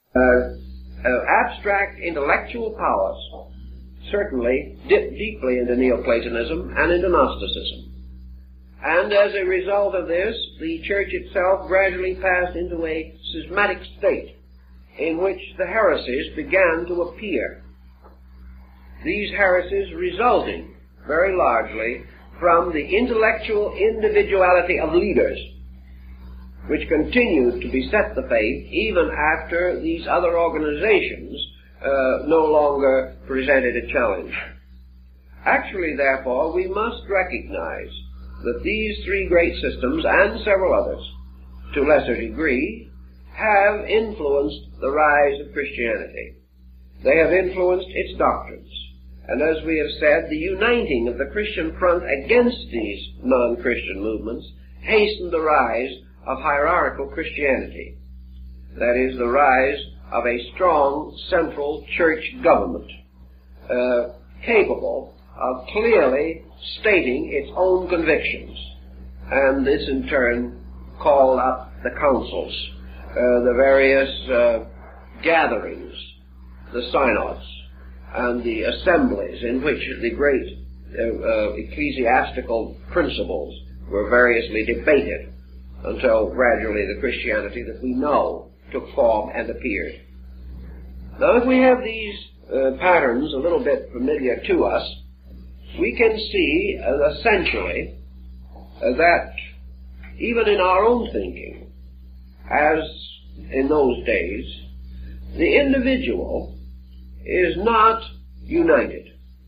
Abstract intellectual powers certainly dipped deeply into Neoplatonism and into Gnosticism. And as a result of this, the church itself gradually passed into a schismatic state in which the heresies began to appear. These heresies resulting very largely from the intellectual individuality of leaders, which continued to beset the faith even after these other organizations no longer presented a challenge. Actually, therefore, we must recognize that these three great systems, and several others, to lesser degree, have influenced the rise of Christianity. They have influenced its doctrines. And as we have said, the uniting of the Christian front against these non-Christian movements hastened the rise of hierarchical Christianity. That is, the rise of a strong central church government, capable of clearly stating its own convictions. And this in turn called up the councils, the various gatherings, the synods, and the assemblies in which the great ecclesiastical principles were variously debated until gradually the Christianity that we know took form and appeared. Now, if we have these patterns a little bit familiar to us, we can see essentially that even in our own thinking, as in those days, the individual is not united.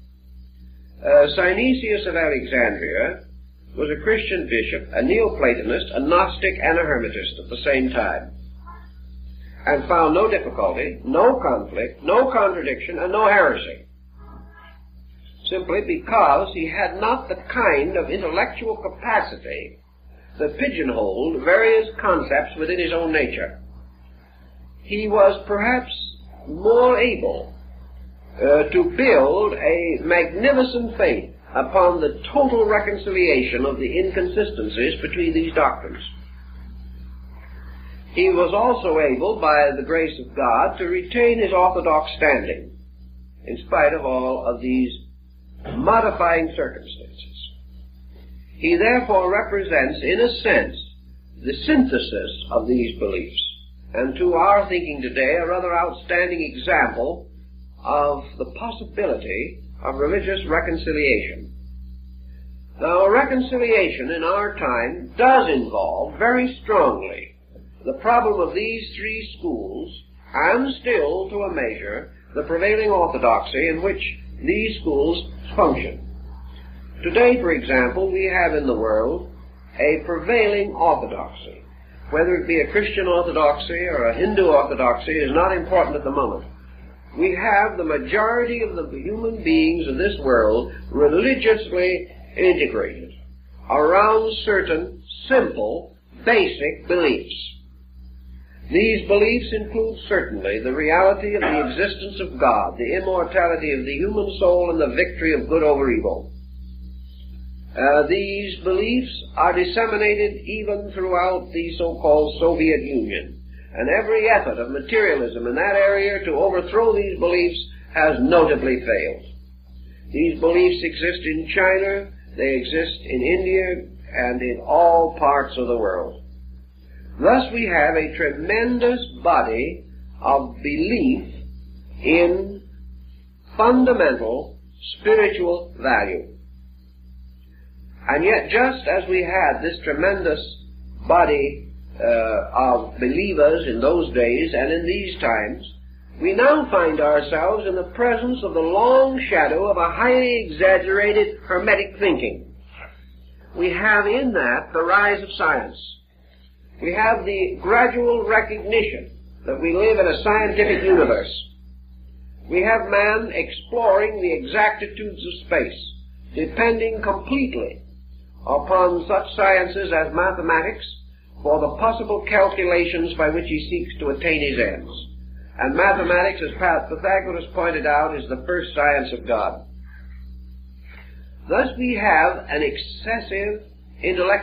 Synesius of Alexandria was a Christian bishop, a Neoplatonist, a Gnostic, and a Hermetist at the same time, and found no difficulty, no conflict, no contradiction, and no heresy, simply because he had not the kind of intellectual capacity that pigeonholed various concepts within his own nature. He was perhaps more able to build a magnificent faith upon the total reconciliation of the inconsistencies between these doctrines. He was also able, by the grace of God, to retain his orthodox standing, in spite of all of these modifying circumstances. He therefore represents, in a sense, the synthesis of these beliefs, and to our thinking today, a rather outstanding example of the possibility of religious reconciliation. Now, reconciliation in our time does involve very strongly the problem of these three schools, and still, to a measure, the prevailing orthodoxy in which these schools function. Today, for example, we have in the world a prevailing orthodoxy. Whether it be a Christian orthodoxy or a Hindu orthodoxy is not important at the moment. We have the majority of the human beings of this world religiously integrated around certain simple, basic beliefs. These beliefs include certainly the reality of the existence of God, the immortality of the human soul, and the victory of good over evil. These beliefs are disseminated even throughout the so-called Soviet Union. And every effort of materialism in that area to overthrow these beliefs has notably failed. These beliefs exist in China, they exist in India, and in all parts of the world. Thus we have a tremendous body of belief in fundamental spiritual value. And yet, just as we had this tremendous body of believers in those days and in these times, we now find ourselves in the presence of the long shadow of a highly exaggerated Hermetic thinking. We have in that the rise of science. We have the gradual recognition that we live in a scientific universe. We have man exploring the exactitudes of space, depending completely upon such sciences as mathematics for the possible calculations by which he seeks to attain his ends. And mathematics, as Pythagoras pointed out, is the first science of God. Thus we have an excessive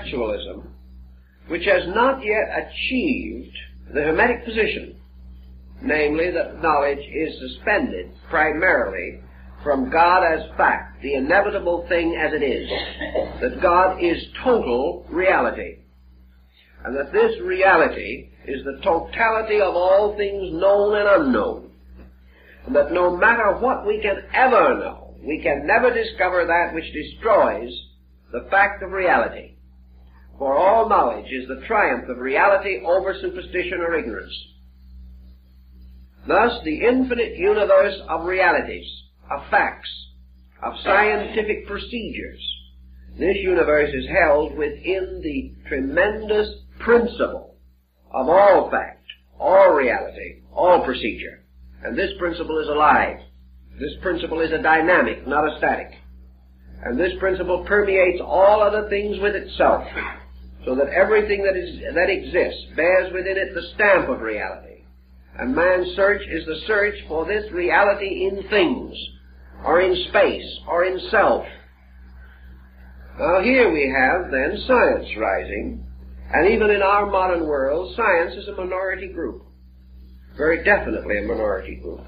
intellectualism which has not yet achieved the Hermetic position namely that knowledge is suspended primarily from God as fact, the inevitable thing as it is, that God is total reality, and that this reality is the totality of all things known and unknown, and that no matter what we can ever know, we can never discover that which destroys the fact of reality. For all knowledge is the triumph of reality over superstition or ignorance. Thus, the infinite universe of realities, of facts, of scientific procedures, this universe is held within the tremendous principle of all fact, all reality, all procedure. And this principle is alive. This principle is a dynamic, not a static. And this principle permeates all other things with itself, so that everything that exists bears within it the stamp of reality. And man's search is the search for this reality in things, or in space, or in self. Now here we have then science rising, and even in our modern world, science is a minority group. Very definitely a minority group.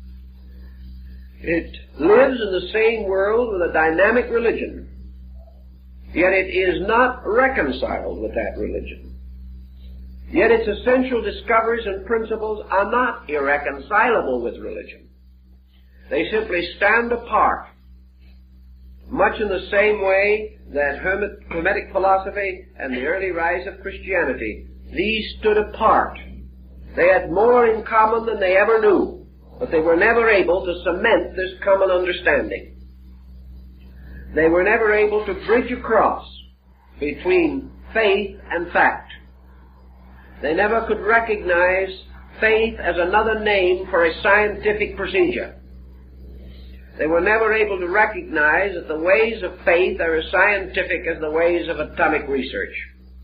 It lives in the same world with a dynamic religion, yet it is not reconciled with that religion. Yet its essential discoveries and principles are not irreconcilable with religion. They simply stand apart, much in the same way that Hermetic philosophy and the early rise of Christianity, these stood apart. They had more in common than they ever knew, but they were never able to cement this common understanding. They were never able to bridge across between faith and fact. They never could recognize faith as another name for a scientific procedure. They were never able to recognize that the ways of faith are as scientific as the ways of atomic research.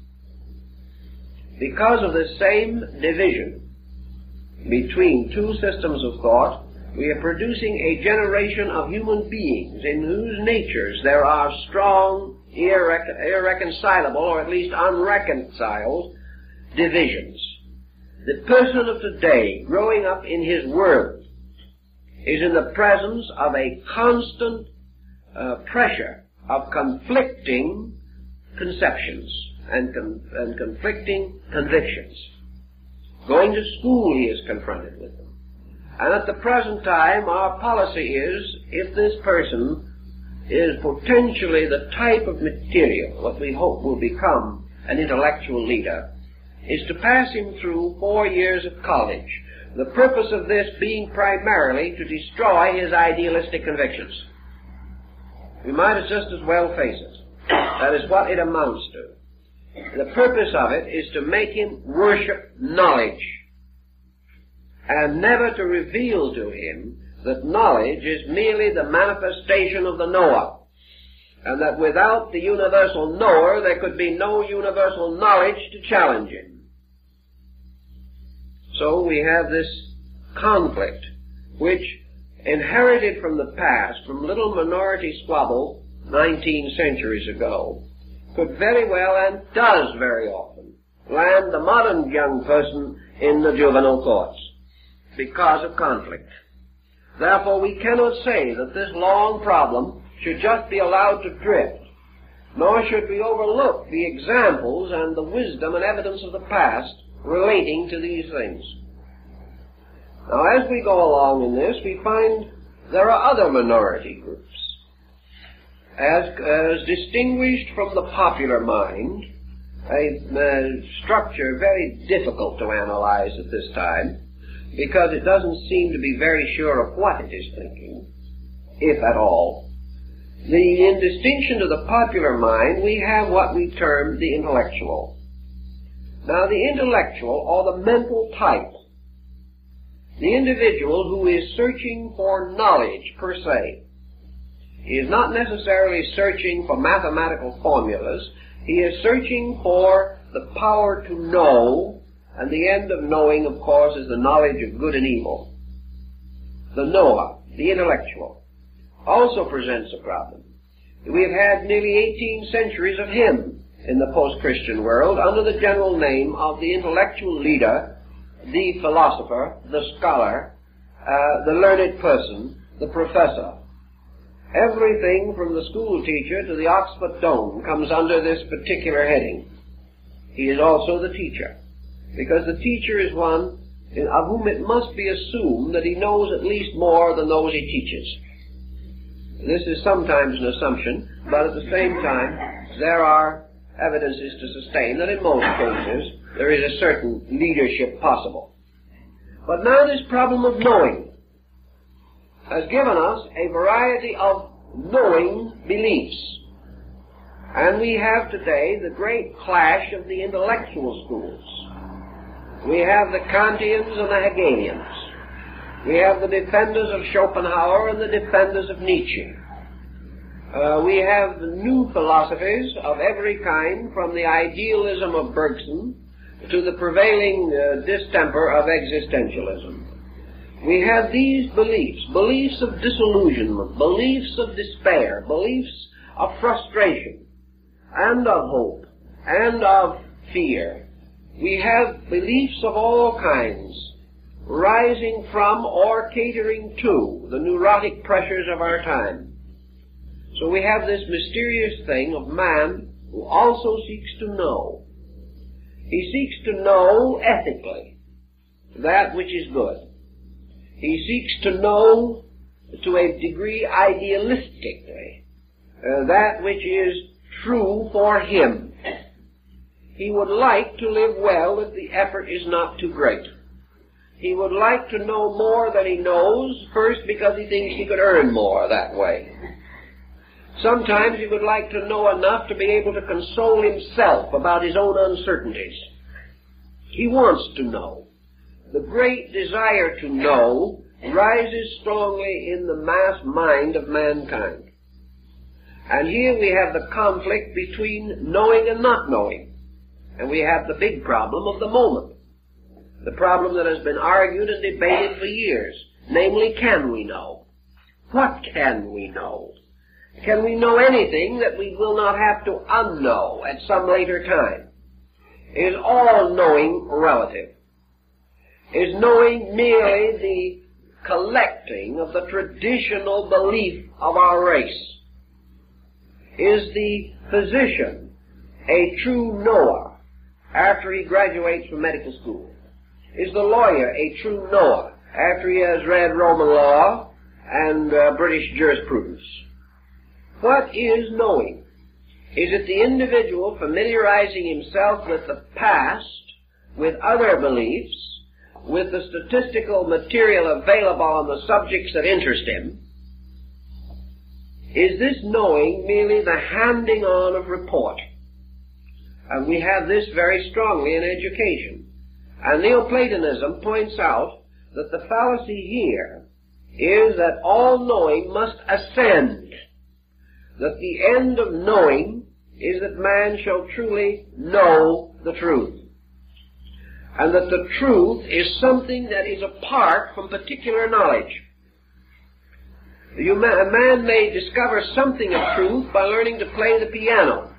Because of this same division between two systems of thought, we are producing a generation of human beings in whose natures there are strong, irreconcilable, or at least unreconciled divisions. The person of today, growing up in his world, is in the presence of a constant pressure of conflicting conceptions and conflicting convictions. Going to school, he is confronted with them. And at the present time, our policy is, if this person is potentially the type of material, what we hope will become an intellectual leader, is to pass him through 4 years of college. The purpose of this being primarily to destroy his idealistic convictions. We might as just as well face it. That is what it amounts to. The purpose of it is to make him worship knowledge, and never to reveal to him that knowledge is merely the manifestation of the knower, and that without the universal knower there could be no universal knowledge to challenge him. So we have this conflict, which, inherited from the past, from little minority squabble 19 centuries ago, could very well, and does very often, land the modern young person in the juvenile courts because of conflict. Therefore, we cannot say that this long problem should just be allowed to drift, nor should we overlook the examples and the wisdom and evidence of the past relating to these things. Now, as we go along in this, we find there are other minority groups. As distinguished from the popular mind, a structure very difficult to analyze at this time, because it doesn't seem to be very sure of what it is thinking, if at all. In distinction to the popular mind, we have what we term the intellectual. Now, the intellectual, or the mental type, the individual who is searching for knowledge per se, he is not necessarily searching for mathematical formulas. He is searching for the power to know, and the end of knowing, of course, is the knowledge of good and evil. The knower, the intellectual, also presents a problem. We have had nearly 18 centuries of him in the post-Christian world under the general name of the intellectual leader the philosopher, the scholar, the learned person, the professor. Everything from the school teacher to the Oxford Dome comes under this particular heading. He is also the teacher, because the teacher is one of whom it must be assumed that he knows at least more than those he teaches. This is sometimes an assumption, but at the same time, there are evidences to sustain that in most cases there is a certain leadership possible. But now this problem of knowing has given us a variety of knowing beliefs. And we have today the great clash of the intellectual schools. We have the Kantians and the Hegelians. We have the defenders of Schopenhauer and the defenders of Nietzsche. We have new philosophies of every kind, from the idealism of Bergson to the prevailing distemper of existentialism. We have these beliefs, beliefs of disillusionment, beliefs of despair, beliefs of frustration, and of hope, and of fear. We have beliefs of all kinds, rising from or catering to the neurotic pressures of our time. So we have this mysterious thing of man who also seeks to know. He seeks to know ethically that which is good. He seeks to know to a degree idealistically that which is true for him. He would like to live well if the effort is not too great. He would like to know more than he knows, first because he thinks he could earn more that way. Sometimes he would like to know enough to be able to console himself about his own uncertainties. He wants to know. The great desire to know rises strongly in the mass mind of mankind. And here we have the conflict between knowing and not knowing. And we have the big problem of the moment. The problem that has been argued and debated for years. Namely, can we know? What can we know? Can we know anything that we will not have to unknow at some later time? Is all knowing relative? Is knowing merely the collecting of the traditional belief of our race? Is the physician a true knower after he graduates from medical school? Is the lawyer a true knower after he has read Roman law and British jurisprudence? What is knowing? Is it the individual familiarizing himself with the past, with other beliefs, with the statistical material available on the subjects that interest him? Is this knowing merely the handing on of report? And we have this very strongly in education. And Neoplatonism points out that the fallacy here is that all knowing must ascend. That the end of knowing is that man shall truly know the truth. And that the truth is something that is apart from particular knowledge. A man may discover something of truth by learning to play the piano.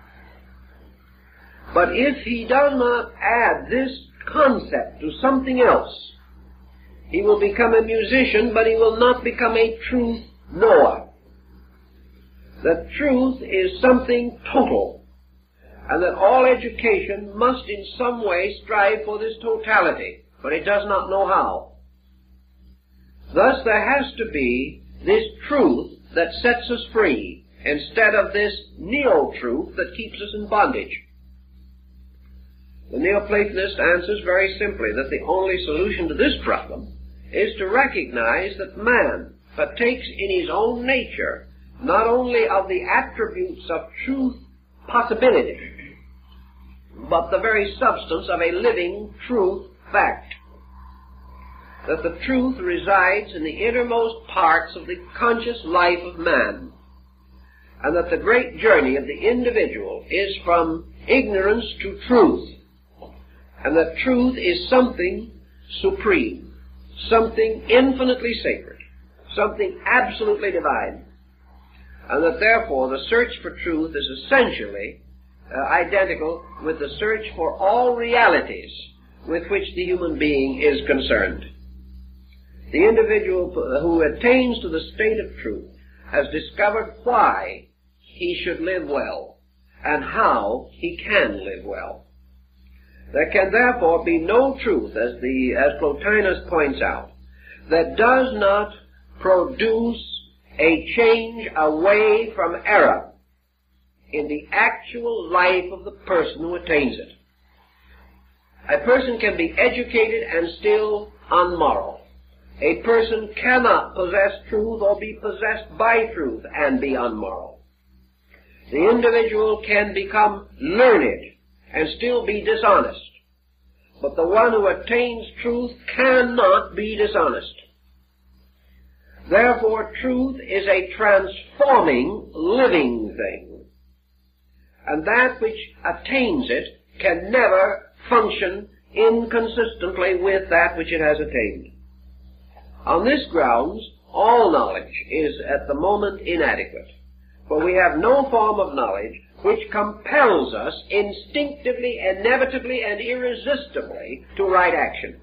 But if he does not add this concept to something else, he will become a musician, but he will not become a truth knower. That truth is something total, and that all education must in some way strive for this totality, but it does not know how. Thus there has to be this truth that sets us free, instead of this neo-truth that keeps us in bondage. The Neoplatonist answers very simply that the only solution to this problem is to recognize that man partakes in his own nature not only of the attributes of truth possibility, but the very substance of a living truth fact. That the truth resides in the innermost parts of the conscious life of man, and that the great journey of the individual is from ignorance to truth, and that truth is something supreme, something infinitely sacred, something absolutely divine, and that therefore the search for truth is essentially identical with the search for all realities with which the human being is concerned. The individual who attains to the state of truth has discovered why he should live well and how he can live well. There can therefore be no truth, as Plotinus points out, that does not produce a change away from error in the actual life of the person who attains it. A person can be educated and still unmoral. A person cannot possess truth or be possessed by truth and be unmoral. The individual can become learned and still be dishonest. But the one who attains truth cannot be dishonest. Therefore, truth is a transforming, living thing. And that which attains it can never function inconsistently with that which it has attained. On this grounds, all knowledge is at the moment inadequate, for we have no form of knowledge which compels us instinctively, inevitably, and irresistibly to right action.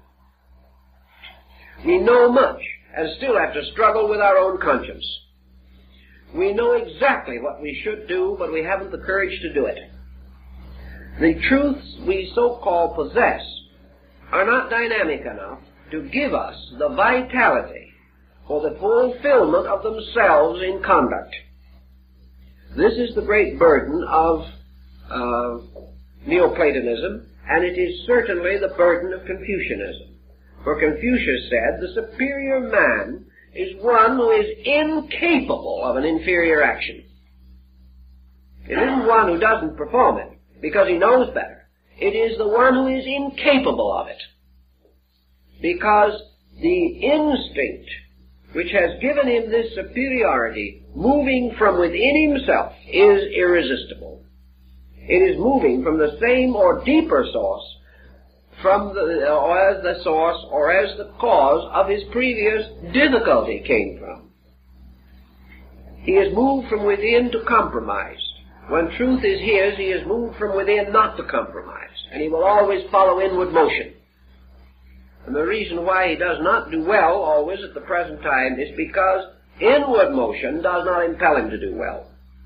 We know much and still have to struggle with our own conscience. We know exactly what we should do, but we haven't the courage to do it. The truths we so-called possess are not dynamic enough to give us the vitality for the fulfillment of themselves in conduct. This is the great burden of Neoplatonism, and it is certainly the burden of Confucianism. For Confucius said, the superior man is one who is incapable of an inferior action. It isn't one who doesn't perform it because he knows better. It is the one who is incapable of it, because the instinct which has given him this superiority, moving from within himself, is irresistible. It is moving from the same or deeper source, or as the source or as the cause of his previous difficulty came from. He is moved from within to compromise. When truth is his, he is moved from within not to compromise, and he will always follow inward motion. And the reason why he does not do well always at the present time is because inward motion does not impel him to do well.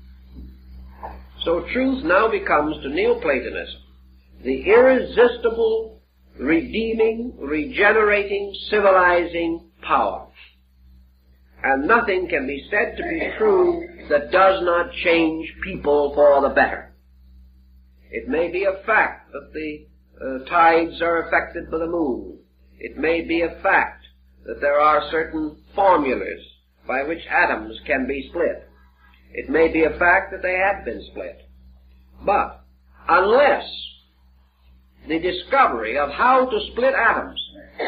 So truth now becomes to Neoplatonism the irresistible, redeeming, regenerating, civilizing power. And nothing can be said to be true that does not change people for the better. It may be a fact that the tides are affected by the moon. It may be a fact that there are certain formulas by which atoms can be split. It may be a fact that they have been split. But unless the discovery of how to split atoms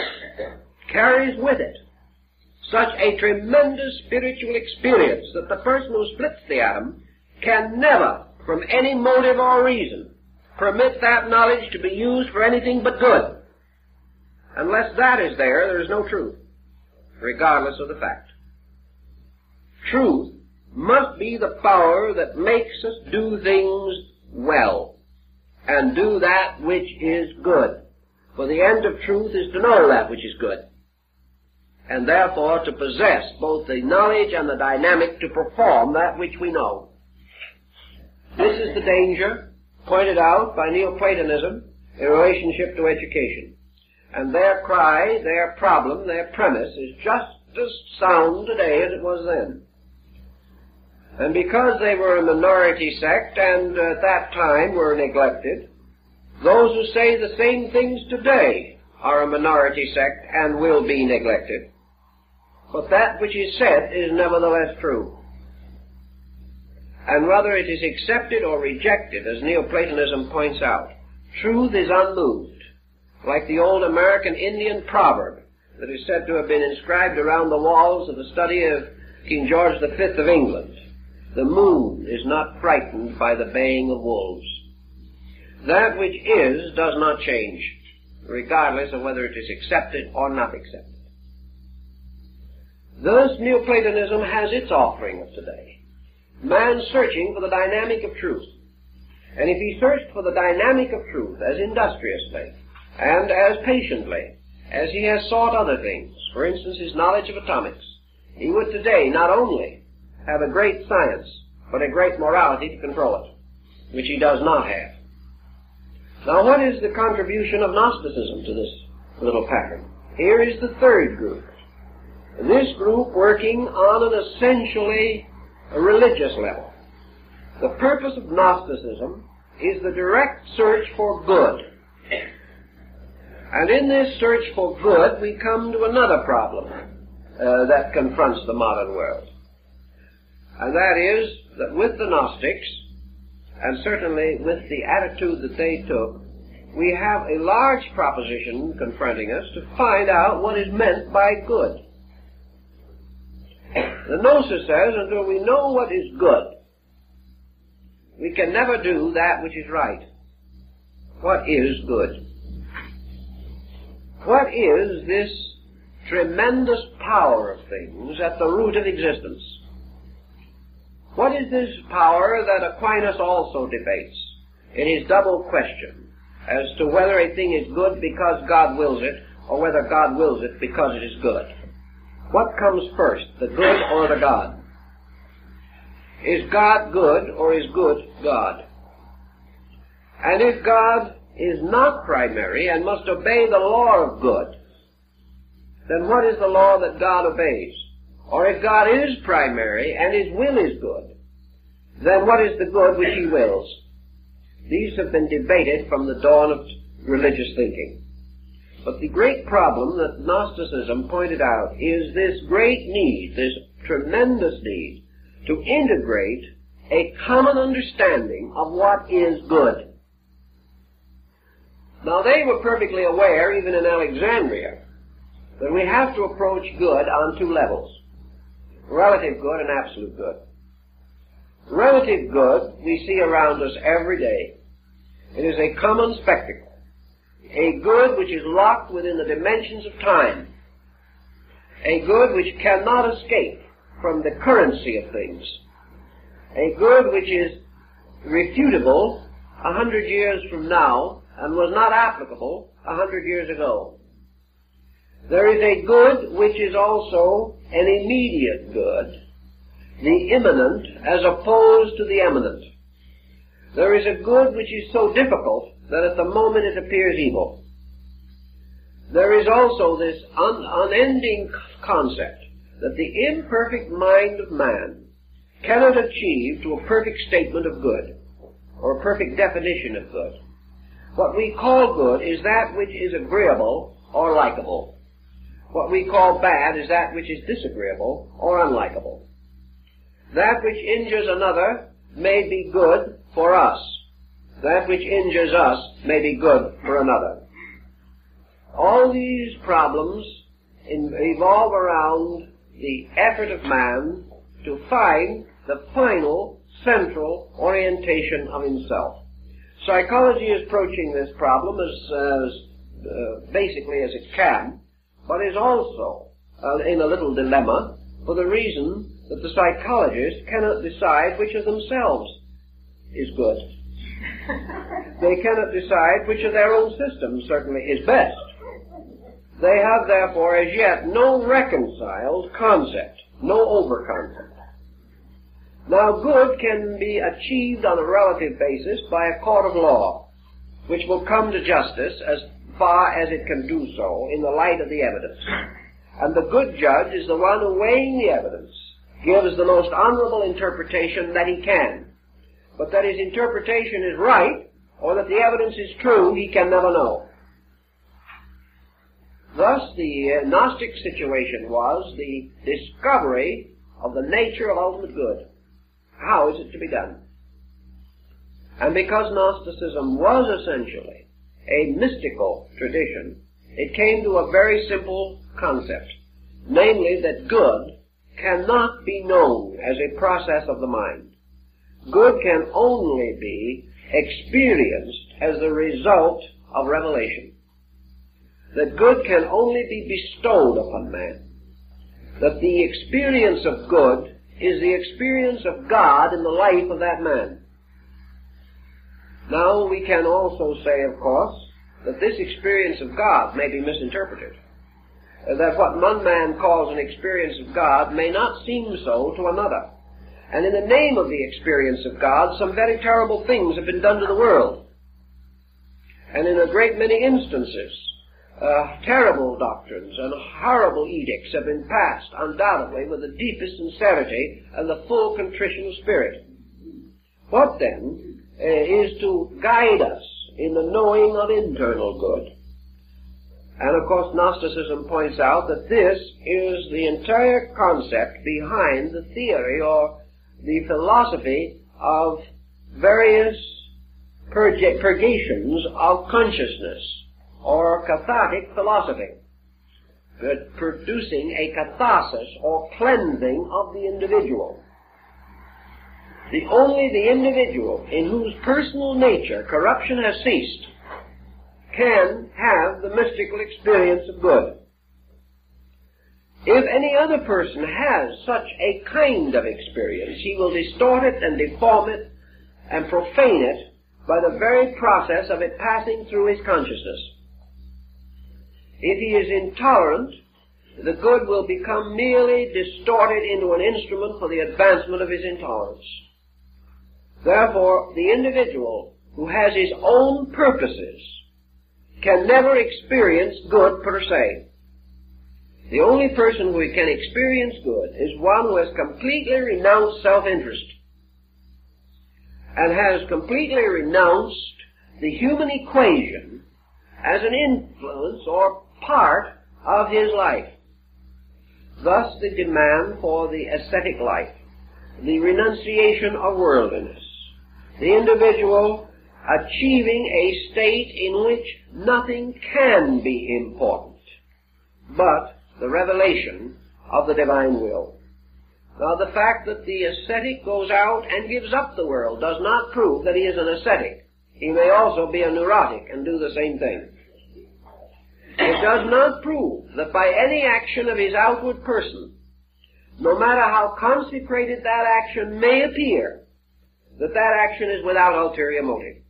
carries with it such a tremendous spiritual experience that the person who splits the atom can never, from any motive or reason, permit that knowledge to be used for anything but good. Unless that is there is no truth, regardless of the fact. Truth must be the power that makes us do things well and do that which is good. For the end of truth is to know that which is good, and therefore to possess both the knowledge and the dynamic to perform that which we know. This is the danger pointed out by Neoplatonism in relationship to education. And their cry, their problem, their premise is just as sound today as it was then. And because they were a minority sect and at that time were neglected, those who say the same things today are a minority sect and will be neglected. But that which is said is nevertheless true. And whether it is accepted or rejected, as Neoplatonism points out, truth is unmoved, like the old American Indian proverb that is said to have been inscribed around the walls of the study of King George V of England. The moon is not frightened by the baying of wolves. That which is does not change, regardless of whether it is accepted or not accepted. Thus, Neoplatonism has its offering of today. Man searching for the dynamic of truth. And if he searched for the dynamic of truth as industriously, and as patiently as he has sought other things, for instance his knowledge of atomics, he would today not only have a great science, but a great morality to control it, which he does not have. Now what is the contribution of Gnosticism to this little pattern? Here is the third group. This group working on an essentially religious level. The purpose of Gnosticism is the direct search for good. And in this search for good, we come to another problem that confronts the modern world. And that is that with the Gnostics, and certainly with the attitude that they took, we have a large proposition confronting us to find out what is meant by good. The Gnosis says, until we know what is good, we can never do that which is right. What is good? What is this tremendous power of things at the root of existence? What is this power that Aquinas also debates in his double question as to whether a thing is good because God wills it, or whether God wills it because it is good? What comes first, the good or the God? Is God good, or is good God? And if God is not primary and must obey the law of good, then what is the law that God obeys? Or if God is primary and his will is good, then what is the good which he wills? These have been debated from the dawn of religious thinking. But the great problem that Gnosticism pointed out is this great need, this tremendous need, to integrate a common understanding of what is good. Now they were perfectly aware, even in Alexandria, that we have to approach good on two levels: relative good and absolute good. Relative good we see around us every day. It is a common spectacle. A good which is locked within the dimensions of time. A good which cannot escape from the currency of things. A good which is refutable 100 years from now and was not applicable 100 years ago. There is a good which is also an immediate good, the immanent as opposed to the eminent. There is a good which is so difficult that at the moment it appears evil. There is also this unending concept that the imperfect mind of man cannot achieve to a perfect statement of good, or a perfect definition of good. What we call good is that which is agreeable or likable. What we call bad is that which is disagreeable or unlikable. That which injures another may be good for us. That which injures us may be good for another. All these problems evolve around the effort of man to find the final, central orientation of himself. Psychology is approaching this problem as basically as it can, but is also in a little dilemma for the reason that the psychologists cannot decide which of themselves is good. They cannot decide which of their own systems certainly is best. They have therefore as yet no reconciled concept, no over-concept. Now good can be achieved on a relative basis by a court of law, which will come to justice as far as it can do so in the light of the evidence. And the good judge is the one who, weighing the evidence, gives the most honorable interpretation that he can. But that his interpretation is right, or that the evidence is true, he can never know. Thus, the Gnostic situation was the discovery of the nature of ultimate good. How is it to be done? And because Gnosticism was essentially a mystical tradition, it came to a very simple concept, namely that good cannot be known as a process of the mind. Good can only be experienced as the result of revelation. That good can only be bestowed upon man. That the experience of good is the experience of God in the life of that man. Now we can also say, of course, that this experience of God may be misinterpreted. That what one man calls an experience of God may not seem so to another. And in the name of the experience of God, some very terrible things have been done to the world. And in a great many instances, terrible doctrines and horrible edicts have been passed, undoubtedly with the deepest sincerity and the full contrition of spirit. What then is to guide us in the knowing of internal good? And of course Gnosticism points out that this is the entire concept behind the theory or the philosophy of various purgations of consciousness, or cathartic philosophy, producing a catharsis or cleansing of the individual. Only the individual in whose personal nature corruption has ceased can have the mystical experience of good. If any other person has such a kind of experience, he will distort it and deform it and profane it by the very process of it passing through his consciousness. If he is intolerant, the good will become merely distorted into an instrument for the advancement of his intolerance. Therefore, the individual who has his own purposes can never experience good per se. The only person who can experience good is one who has completely renounced self-interest and has completely renounced the human equation as an influence or part of his life. Thus the demand for the ascetic life, the renunciation of worldliness, the individual achieving a state in which nothing can be important but the revelation of the divine will. Now the fact that the ascetic goes out and gives up the world does not prove that he is an ascetic. He may also be a neurotic and do the same thing. It does not prove that by any action of his outward person, no matter how consecrated that action may appear, that that action is without ulterior motive.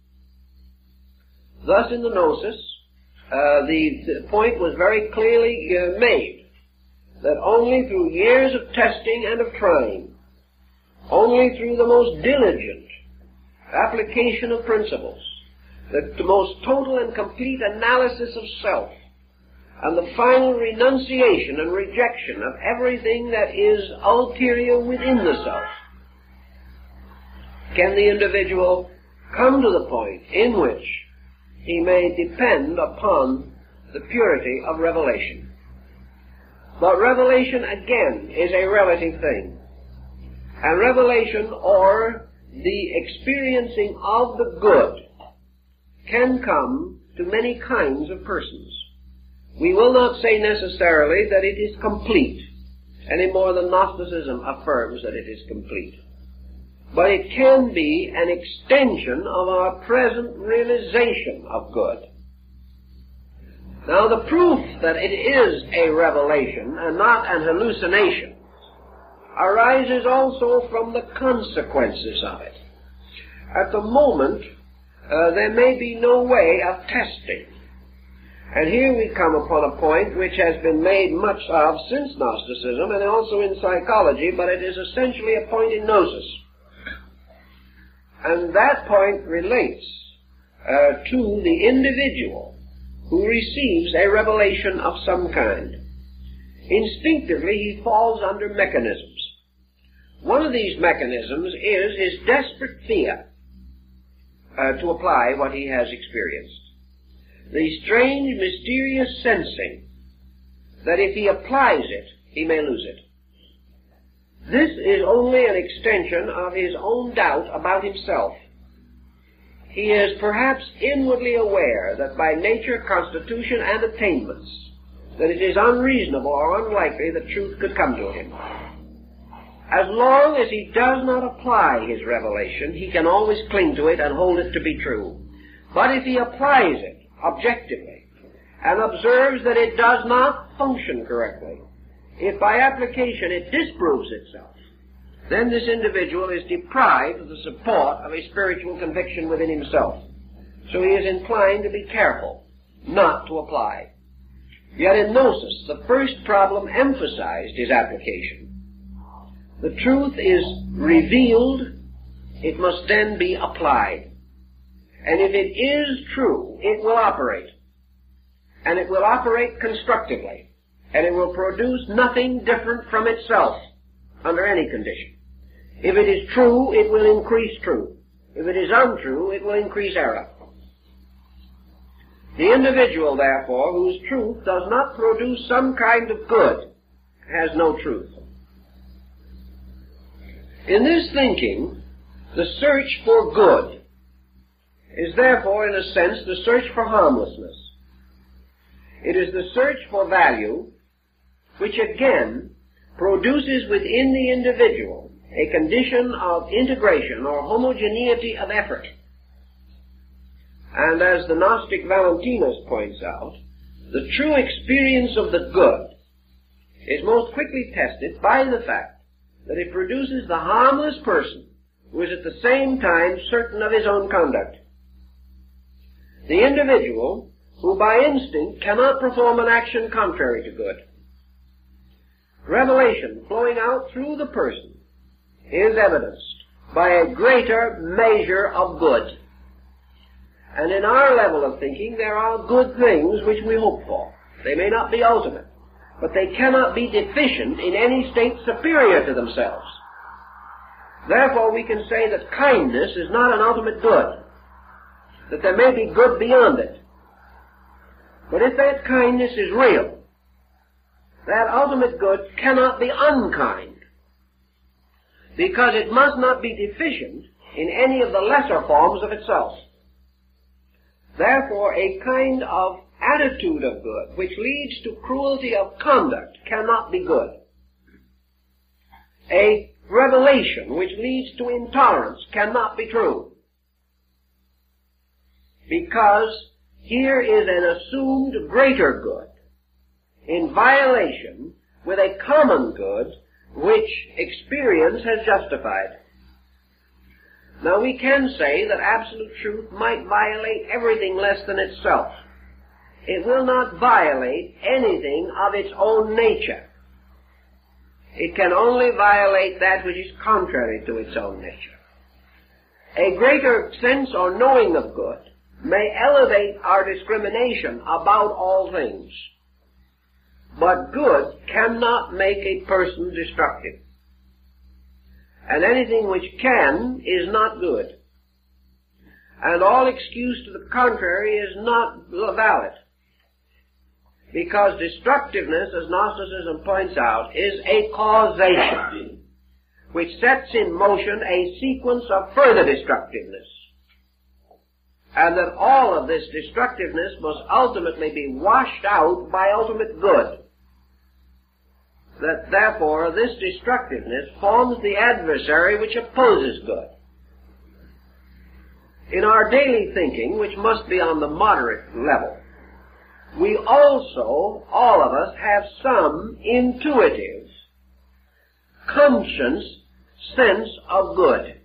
Thus in the Gnosis, the point was very clearly made that only through years of testing and of trying, only through the most diligent application of principles, the most total and complete analysis of self, and the final renunciation and rejection of everything that is ulterior within the self, can the individual come to the point in which he may depend upon the purity of revelation. But revelation, again, is a relative thing. And revelation, or the experiencing of the good, can come to many kinds of persons. We will not say necessarily that it is complete, any more than Gnosticism affirms that it is complete. But it can be an extension of our present realization of good. Now the proof that it is a revelation and not an hallucination arises also from the consequences of it. At the moment, there may be no way of testing. And here we come upon a point which has been made much of since Gnosticism and also in psychology, but it is essentially a point in Gnosis. And that point relates to the individual who receives a revelation of some kind. Instinctively, he falls under mechanisms. One of these mechanisms is his desperate fear to apply what he has experienced. The strange, mysterious sensing that if he applies it, he may lose it. This is only an extension of his own doubt about himself. He is perhaps inwardly aware that by nature, constitution, and attainments, that it is unreasonable or unlikely that truth could come to him. As long as he does not apply his revelation, he can always cling to it and hold it to be true. But if he applies it objectively and observes that it does not function correctly, if by application it disproves itself, then this individual is deprived of the support of a spiritual conviction within himself. So he is inclined to be careful not to apply. Yet in Gnosis, the first problem emphasized his application. The truth is revealed, it must then be applied. And if it is true, it will operate. And it will operate constructively. And it will produce nothing different from itself under any condition. If it is true, it will increase truth. If it is untrue, it will increase error. The individual, therefore, whose truth does not produce some kind of good, has no truth. In this thinking, the search for good is therefore, in a sense, the search for harmlessness. It is the search for value, which again produces within the individual a condition of integration or homogeneity of effort. And as the Gnostic Valentinus points out, the true experience of the good is most quickly tested by the fact that it produces the harmless person who is at the same time certain of his own conduct. The individual who by instinct cannot perform an action contrary to good. Revelation flowing out through the person is evidenced by a greater measure of good. And in our level of thinking, there are good things which we hope for. They may not be ultimate, but they cannot be deficient in any state superior to themselves. Therefore, we can say that kindness is not an ultimate good, that there may be good beyond it. But if that kindness is real, that ultimate good cannot be unkind, because it must not be deficient in any of the lesser forms of itself. Therefore, a kind of attitude of good which leads to cruelty of conduct cannot be good. A revelation which leads to intolerance cannot be true. Because here is an assumed greater good in violation with a common good which experience has justified. Now we can say that absolute truth might violate everything less than itself. It will not violate anything of its own nature. It can only violate that which is contrary to its own nature. A greater sense or knowing of good may elevate our discrimination about all things. But good cannot make a person destructive. And anything which can is not good. And all excuse to the contrary is not valid. Because destructiveness, as Gnosticism points out, is a causation which sets in motion a sequence of further destructiveness. And that all of this destructiveness must ultimately be washed out by ultimate good. That therefore this destructiveness forms the adversary which opposes good. In our daily thinking, which must be on the moderate level, we also, all of us, have some intuitive, conscious sense of good.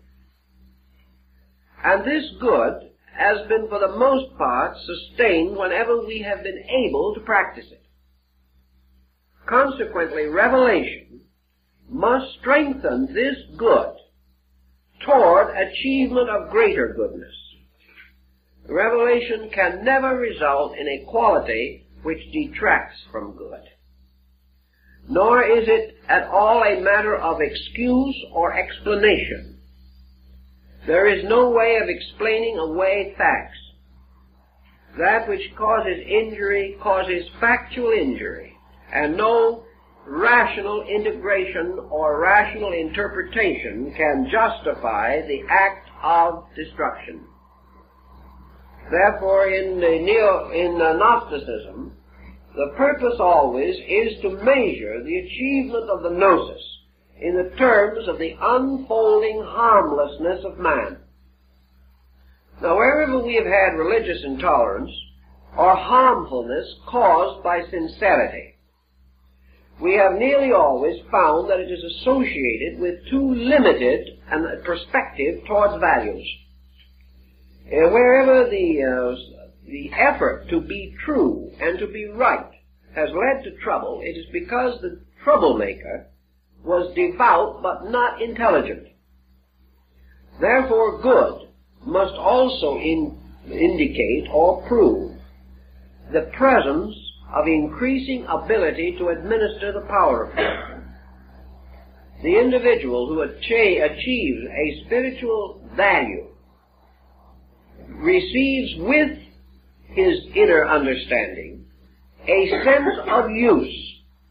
And this good has been for the most part sustained whenever we have been able to practice it. Consequently, revelation must strengthen this good toward achievement of greater goodness. Revelation can never result in a quality which detracts from good. Nor is it at all a matter of excuse or explanation. There is no way of explaining away facts. That which causes injury causes factual injury, and no rational integration or rational interpretation can justify the act of destruction. Therefore, in Gnosticism, the purpose always is to measure the achievement of the gnosis in the terms of the unfolding harmlessness of man. Now, wherever we have had religious intolerance or harmfulness caused by sincerity, we have nearly always found that it is associated with too limited a perspective towards values. Wherever the effort to be true and to be right has led to trouble, it is because the troublemaker was devout but not intelligent. Therefore, good must also indicate or prove the presence of increasing ability to administer the power of God. The individual who achieves a spiritual value receives with his inner understanding a sense of use.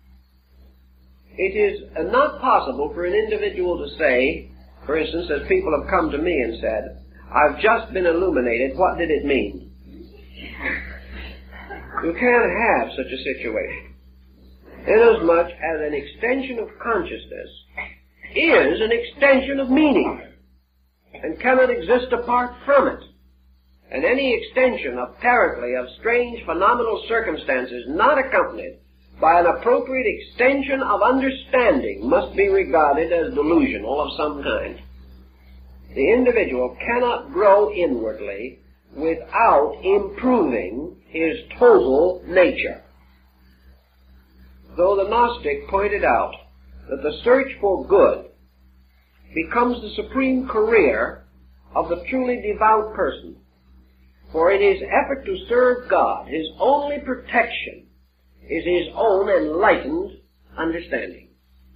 It is not possible for an individual to say, for instance, as people have come to me and said, "I've just been illuminated, what did it mean?" You can't have such a situation, inasmuch as an extension of consciousness is an extension of meaning and cannot exist apart from it. And any extension apparently of strange phenomenal circumstances not accompanied by an appropriate extension of understanding must be regarded as delusional of some kind. The individual cannot grow inwardly without improving his total nature. Though the Gnostic pointed out that the search for good becomes the supreme career of the truly devout person, for in his effort to serve God, his only protection is his own enlightened understanding.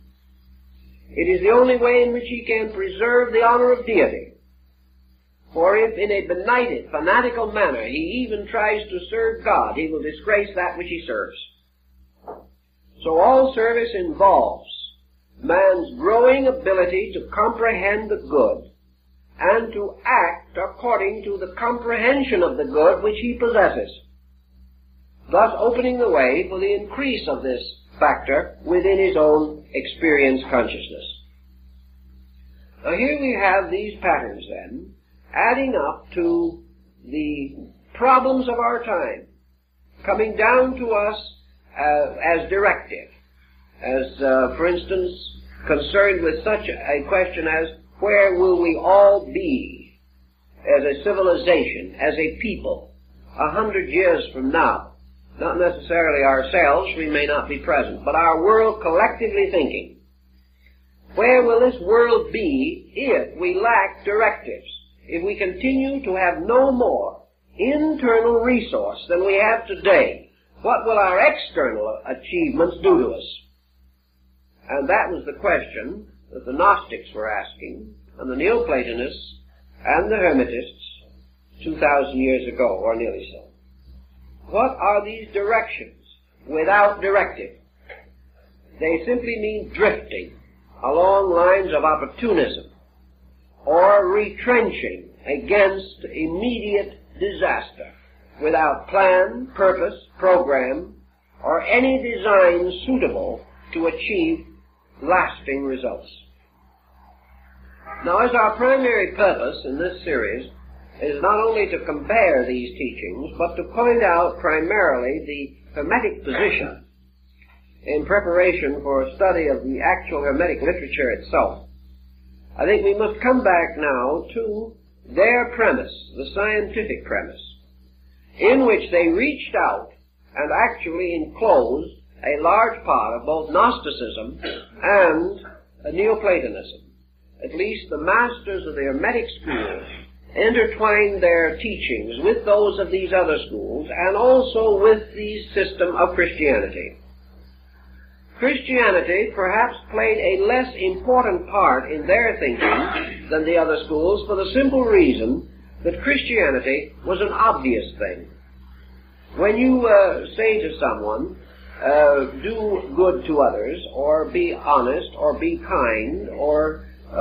It is the only way in which he can preserve the honor of deity. For if in a benighted, fanatical manner he even tries to serve God, he will disgrace that which he serves. So all service involves man's growing ability to comprehend the good and to act according to the comprehension of the good which he possesses, thus opening the way for the increase of this factor within his own experience consciousness. Now here we have these patterns then, adding up to the problems of our time, coming down to us as directive, as for instance concerned with such a question as where will we all be as a civilization, as a people, 100 years from now? Not necessarily ourselves, we may not be present, but our world collectively thinking. Where will this world be if we lack directives? If we continue to have no more internal resource than we have today, what will our external achievements do to us? And that was the question that the Gnostics were asking, and the Neoplatonists and the Hermetists 2,000 years ago, or nearly so. What are these directions without directive? They simply mean drifting along lines of opportunism or retrenching against immediate disaster without plan, purpose, program, or any design suitable to achieve lasting results. Now, as our primary purpose in this series is not only to compare these teachings, but to point out primarily the Hermetic position in preparation for a study of the actual Hermetic literature itself, I think we must come back now to their premise, the scientific premise, in which they reached out and actually enclosed a large part of both Gnosticism and Neoplatonism. At least the masters of the Hermetic school intertwined their teachings with those of these other schools and also with the system of Christianity. Christianity perhaps played a less important part in their thinking than the other schools for the simple reason that Christianity was an obvious thing. When you say to someone, do good to others, or be honest, or be kind, or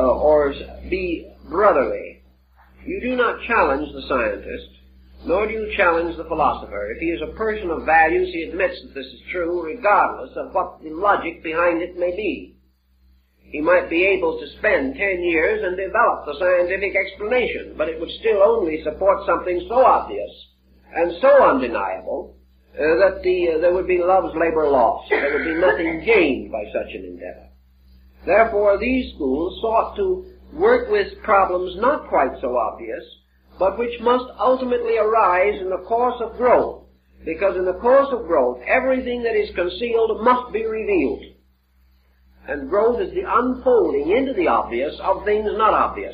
be brotherly, you do not challenge the scientist, nor do you challenge the philosopher. If he is a person of values, he admits that this is true, regardless of what the logic behind it may be. He might be able to spend 10 years and develop the scientific explanation, but it would still only support something so obvious and so undeniable that there would be love's labor lost. There would be nothing gained by such an endeavor. Therefore, these schools sought to work with problems not quite so obvious, but which must ultimately arise in the course of growth, because in the course of growth, everything that is concealed must be revealed. And growth is the unfolding into the obvious of things not obvious.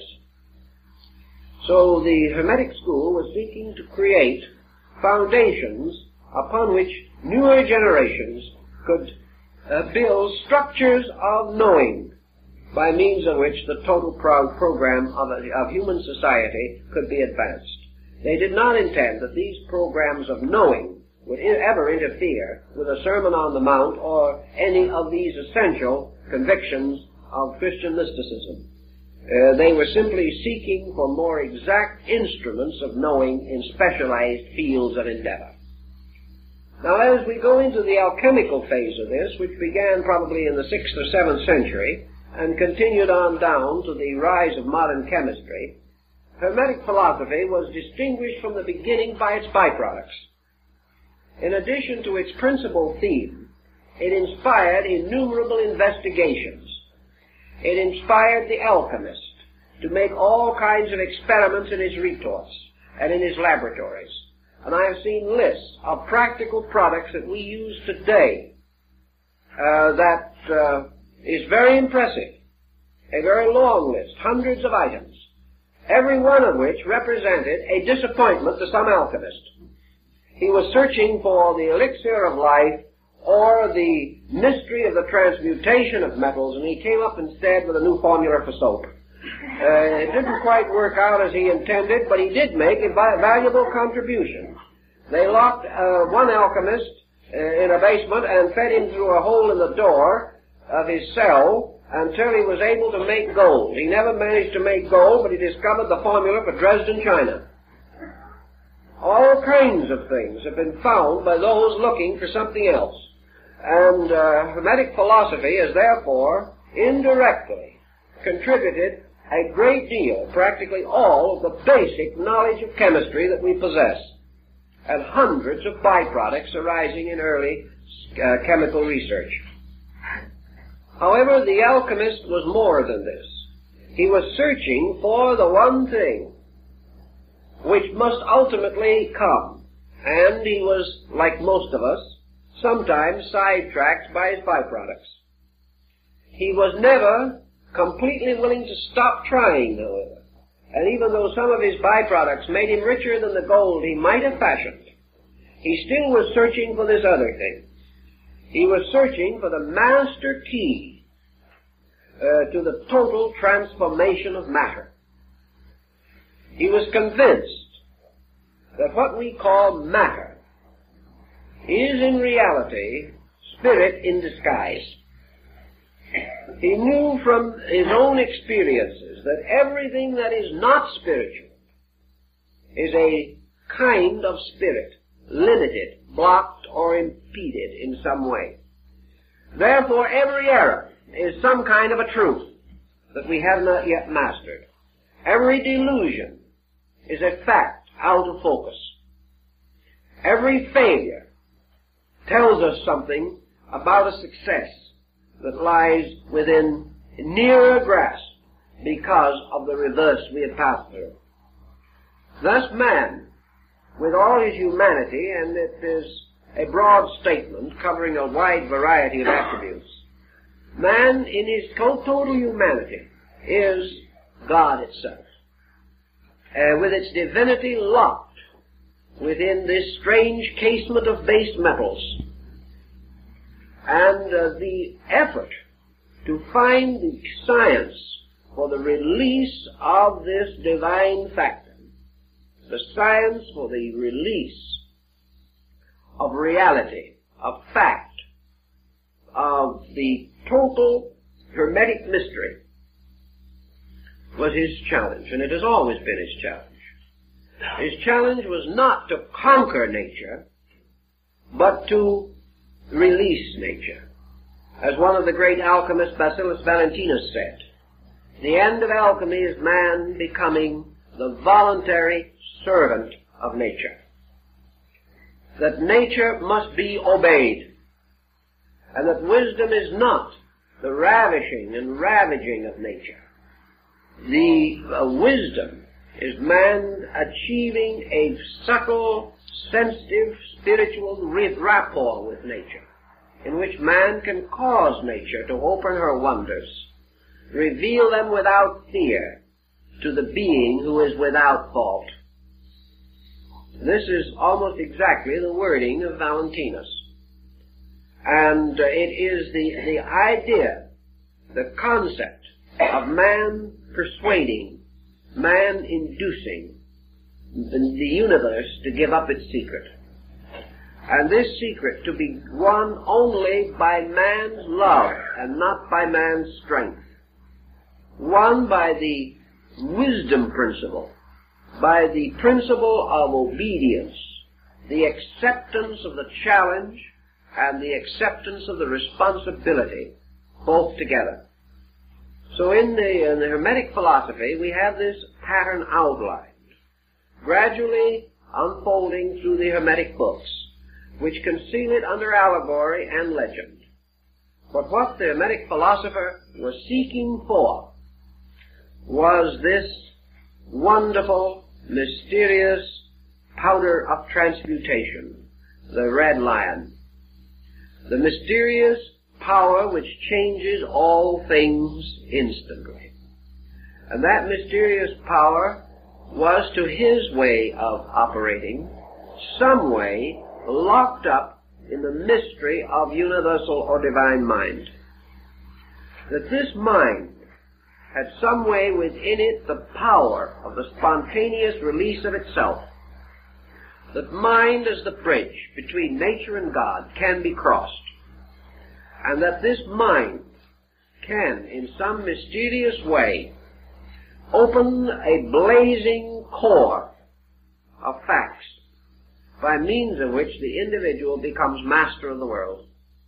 So the Hermetic school was seeking to create foundations upon which newer generations could build structures of knowing, by means of which the total program of human society could be advanced. They did not intend that these programs of knowing would ever interfere with a Sermon on the Mount or any of these essential convictions of Christian mysticism. They were simply seeking for more exact instruments of knowing in specialized fields of endeavor. Now, as we go into the alchemical phase of this, which began probably in the 6th or 7th century and continued on down to the rise of modern chemistry, Hermetic philosophy was distinguished from the beginning by its byproducts. In addition to its principal theme, it inspired innumerable investigations. It inspired the alchemist to make all kinds of experiments in his retorts and in his laboratories. And I have seen lists of practical products that we use today that is very impressive. A very long list, hundreds of items, every one of which represented a disappointment to some alchemist. He was searching for the elixir of life or the mystery of the transmutation of metals, and he came up instead with a new formula for soap. It didn't quite work out as he intended, but he did make a valuable contribution. They locked one alchemist in a basement and fed him through a hole in the door of his cell until he was able to make gold. He never managed to make gold, but he discovered the formula for Dresden china. All kinds of things have been found by those looking for something else. And Hermetic philosophy has therefore indirectly contributed a great deal, practically all, of the basic knowledge of chemistry that we possess, and hundreds of byproducts arising in early chemical research. However, the alchemist was more than this. He was searching for the one thing which must ultimately come, and he was, like most of us, sometimes sidetracked by his byproducts. He was never completely willing to stop trying, however, and even though some of his byproducts made him richer than the gold he might have fashioned, he still was searching for this other thing. He was searching for the master key to the total transformation of matter. He was convinced that what we call matter is in reality spirit in disguise. He knew from his own experiences that everything that is not spiritual is a kind of spirit, limited, blocked, or impeded in some way. Therefore, every error is some kind of a truth that we have not yet mastered. Every delusion is a fact out of focus. Every failure tells us something about a success that lies within nearer grasp because of the reverse we have passed through. Thus man, with all his humanity, and it is a broad statement covering a wide variety of attributes, man in his total humanity is God itself, with its divinity locked within this strange casement of base metals. And the effort to find the science for the release of this divine factor, the science for the release of reality, of fact, of the total Hermetic mystery, was his challenge, and it has always been his challenge. His challenge was not to conquer nature, but to release nature. As one of the great alchemists, Bacillus Valentinus, said, the end of alchemy is man becoming the voluntary servant of nature. That nature must be obeyed, and that wisdom is not the ravishing and ravaging of nature. The wisdom is man achieving a subtle, sensitive, spiritual rapport with nature, in which man can cause nature to open her wonders, reveal them without fear to the being who is without fault. This is almost exactly the wording of Valentinus. And it is the idea, the concept of man persuading, man inducing the universe to give up its secret. And this secret to be won only by man's love and not by man's strength. Won by the wisdom principle, by the principle of obedience, the acceptance of the challenge and the acceptance of the responsibility, both together. So in the Hermetic philosophy, we have this pattern outlined, gradually unfolding through the Hermetic books, which conceal it under allegory and legend. But what the Hermetic philosopher was seeking for was this wonderful, mysterious powder of transmutation, the red lion. The mysterious power which changes all things instantly. And that mysterious power was, to his way of operating, some way locked up in the mystery of universal or divine mind. That this mind had some way within it the power of the spontaneous release of itself. That mind, as the bridge between nature and God, can be crossed. And that this mind can, in some mysterious way, open a blazing core of facts by means of which the individual becomes master of the world.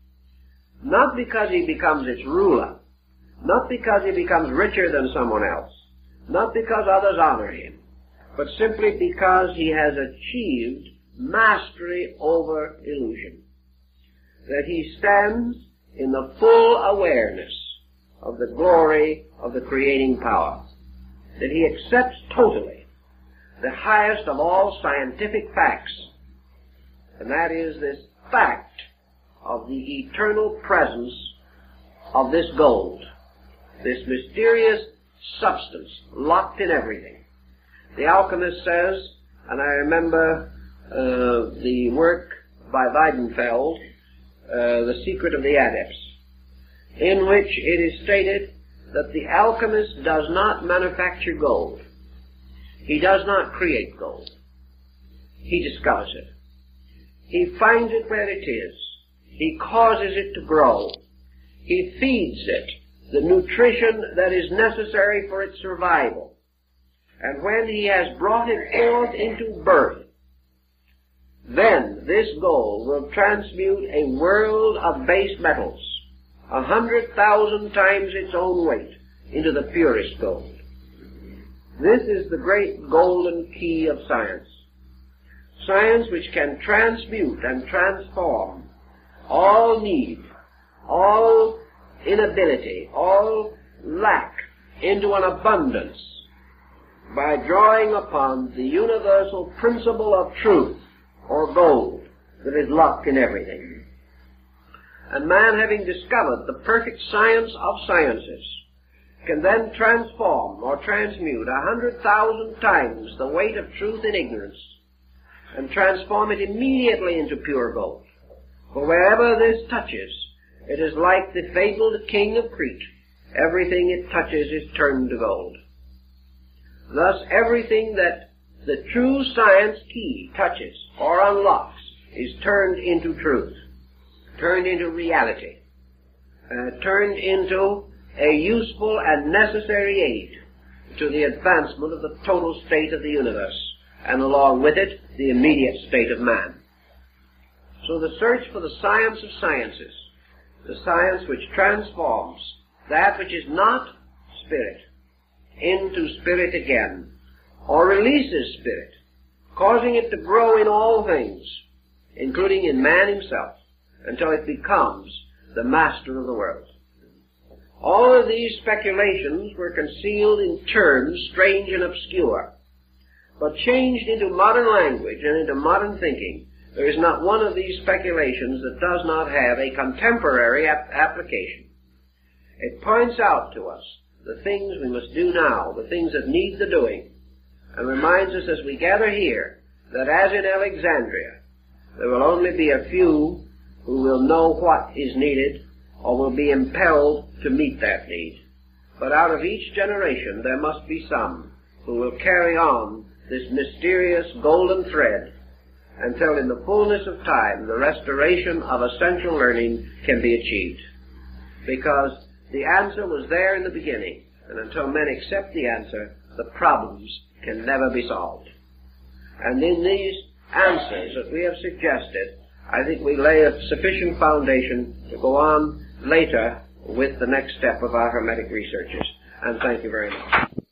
Not because he becomes its ruler, not because he becomes richer than someone else, not because others honor him, but simply because he has achieved mastery over illusion. That he stands in the full awareness of the glory of the creating power. That he accepts totally the highest of all scientific facts, and that is this fact of the eternal presence of this gold, this mysterious substance locked in everything. The alchemist says, and I remember the work by Weidenfeld, The Secret of the Adepts, in which it is stated that the alchemist does not manufacture gold. He does not create gold. He discovers it. He finds it where it is. He causes it to grow. He feeds it the nutrition that is necessary for its survival. And when he has brought it forth into birth, then this gold will transmute a world of base metals, 100,000 times its own weight, into the purest gold. This is the great golden key of science. Science which can transmute and transform all need, all inability, all lack into an abundance by drawing upon the universal principle of truth, or gold, that is locked in everything. And man, having discovered the perfect science of sciences, can then transform or transmute 100,000 times the weight of truth in ignorance, and transform it immediately into pure gold. For wherever this touches, it is like the fabled king of Crete. Everything it touches is turned to gold. Thus, everything that the true science key touches or unlocks is turned into truth, turned into reality, turned into a useful and necessary aid to the advancement of the total state of the universe, and along with it, the immediate state of man. So the search for the science of sciences, the science which transforms that which is not spirit into spirit again, or releases spirit, causing it to grow in all things, including in man himself, until it becomes the master of the world. All of these speculations were concealed in terms strange and obscure, but changed into modern language and into modern thinking, there is not one of these speculations that does not have a contemporary application. It points out to us the things we must do now, the things that need the doing, and reminds us as we gather here that as in Alexandria, there will only be a few who will know what is needed or will be impelled to meet that need. But out of each generation there must be some who will carry on this mysterious golden thread until in the fullness of time the restoration of essential learning can be achieved. Because the answer was there in the beginning, and until men accept the answer, the problems can never be solved. And in these answers that we have suggested, I think we lay a sufficient foundation to go on later with the next step of our Hermetic researches. And thank you very much.